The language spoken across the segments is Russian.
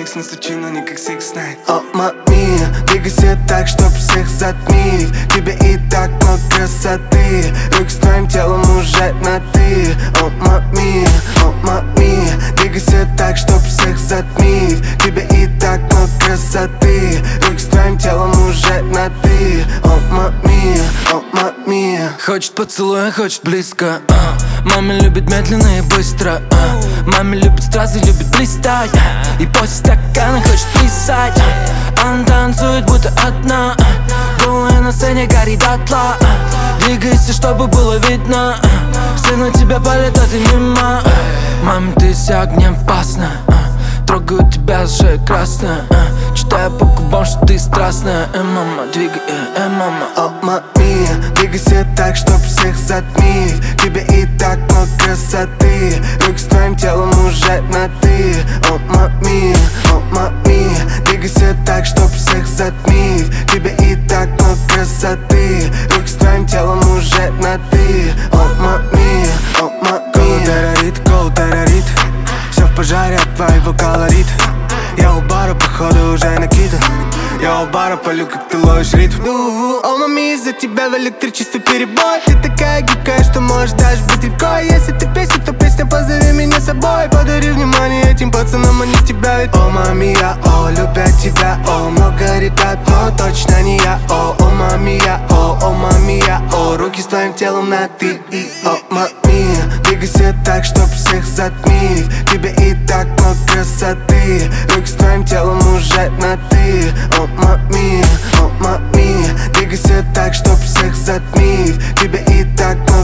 X, настучи, но не как 6ix9ine. О, мами, двигайся так, чтоб всех затмить. Тебе и так много красоты, руки с твоим телом уже на ты. О, мами, двигайся так, чтоб всех затмить. Тебе и так много красоты, руки с твоим телом уже на ты. О, мами. Хочет поцелуя, хочет близко. Мама любит медленно и быстро. Мама любит стразы, любит блистать. И после стакана хочет писать. Она танцует, будто одна. Голая на сцене горит дотла. Двигайся, чтобы было видно. Все на тебя палят, а ты мимо. Мама, ты вся огнеопасна. Трогаю тебя, сжаю красное. Читаю по губам, что ты страстная. Мама, двигай, мама. О, мами, двигайся так, чтоб всех затмить. Тебе и так много красоты, руки с твоим телом уже на ты. О, мами, двигайся так, чтоб всех затмить. Тебе и так много красоты, руки с твоим телом уже на ты. О, мами. Колл-террорит, все в пожаре от твоего колорит. Я у бара, походу, уже накидан. Я у бара, полю, как ты ловишь ритм. О, мами, из-за тебя в электричестве перебой. Ты такая гибкая, что можешь даже быть рекой. Если ты песня, то песня, позови меня с собой. Подари внимание этим пацанам, они тебя ведь. О, мами, я, любят тебя. О, много ребят, но точно не я. О, мами, я, мами, я, руки с твоим телом на ты. И, о, мами, двигайся так, чтоб всех затмить. Тебе и так много красоты, руки с твоим телом уже на ты. О, мами, двигайся так, чтоб всех затмить. Тебе и так много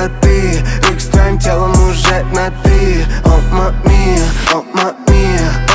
красоты, руки с твоим телом уже на ты. О, мами,